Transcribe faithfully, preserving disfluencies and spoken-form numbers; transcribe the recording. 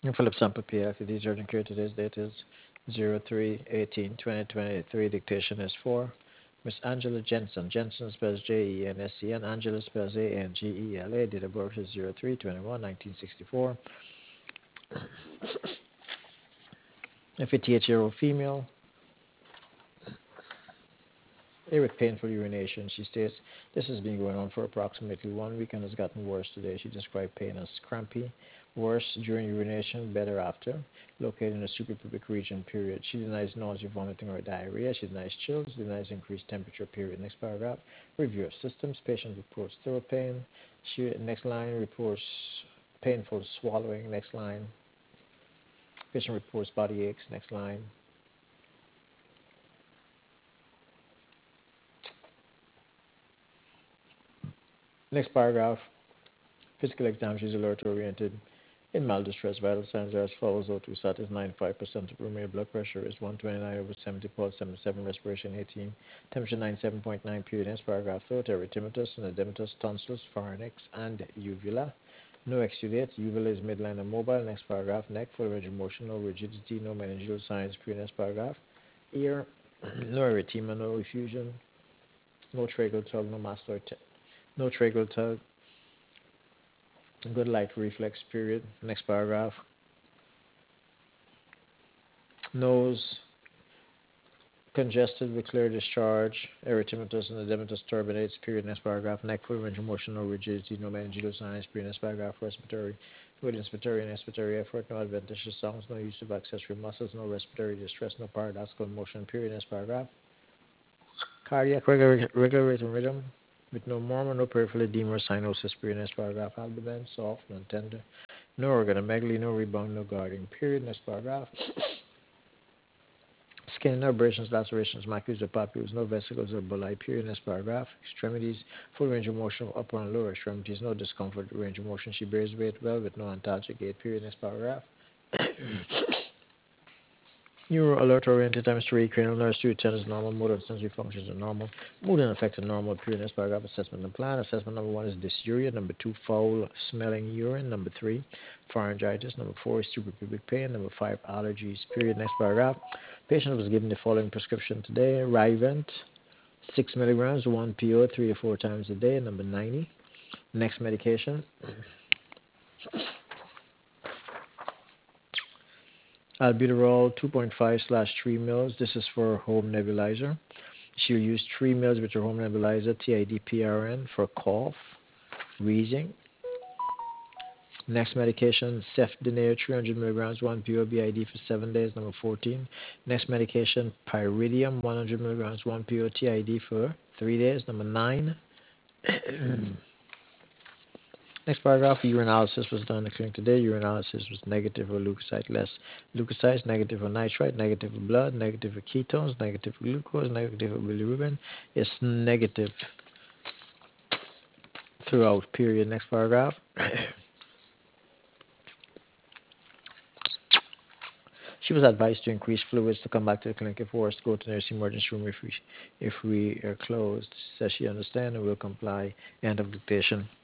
Philip Sample P L, the detergent care today's date is zero three eighteen twenty twenty-three. Dictation is four. Miss Angela Jensen. Jensen spells J E N S E N. Angela spells A N G E L A. Date of birth is zero three twenty-one nineteen sixty-four. A fifty-eight-year-old female. A with painful urination. She states this has been going on for approximately one week and has gotten worse today. She described pain as crampy, worse during urination, better after. Located in the suprapubic region, period. She denies nausea, vomiting, or diarrhea. She denies chills, denies increased temperature, period. Next paragraph. Review of systems. Patient reports throat pain. She, next line reports painful swallowing. Next line. Patient reports body aches. Next line. Next paragraph. Physical exam. She's alert oriented. In mild distress, vital signs are as follows: O two sat is ninety-five percent of room air, blood pressure is one twenty-nine over seventy, pulse seventy-seven, respiration eighteen, temperature ninety-seven point nine, period. Next paragraph. Throat erythematous, edematous, tonsils, pharynx, and uvula. No exudate. Uvula is midline and mobile. Next paragraph. Neck, full range of motion, no rigidity, no meningeal signs, period. Next paragraph. Ear, no erythema, no effusion, no tracheal tug, no mastoid, t- no tracheal tug, good light reflex, period. Next paragraph. Nose congested with clear discharge, erythematous and edematous turbinates, period. Next paragraph. Neck, full range of motion, no rigidity, no meningeal signs, period. Next paragraph. Respiratory, with inspiratory and expiratory effort, no adventitious sounds, no use of accessory muscles, no respiratory distress, no paradoxical motion, period. Next paragraph. Cardiac regular, regular rate and rhythm, with no murmur, no peripheral edema or cyanosis, period. Next paragraph. Abdomen, soft, non-tender, no organomegaly, no rebound, no guarding, period. Next paragraph. Skin, no abrasions, lacerations, macules or papules, no vesicles or bulli, period. Next paragraph. Extremities, full range of motion, upper and lower extremities, no discomfort, range of motion. She bears weight well with no antalgic gait, period. Next paragraph. Neuro alert oriented times three, cranial nerves, two, ten is normal, motor and sensory functions are normal, mood and affect are normal, period. Next paragraph. Assessment and plan. Assessment number one is dysuria, number two, foul smelling urine, number three, pharyngitis, number four is suprapubic pain, number five, allergies, period. Next paragraph. Patient was given the following prescription today: Rivent, six milligrams, one P O, three or four times a day, number ninety. Next medication: albuterol, two point five slash three mils. This is for home nebulizer. She'll use three mils with her home nebulizer, T I D P R N, for cough, wheezing. Next medication, cefdinir, three hundred milligrams, one P O B I D for seven days, number fourteen. Next medication, pyridium, one hundred milligrams, one P O T I D for three days, number nine. Next paragraph, urinalysis was done in the clinic today. Urinalysis was negative for leukocyte, less leukocytes, negative for nitrite, negative for blood, negative for ketones, negative for glucose, negative for bilirubin. It's negative throughout, period. Next paragraph. She was advised to increase fluids to come back to the clinic if worse, go to nursing emergency room if we, if we are closed. Says she understands and will comply. End of dictation.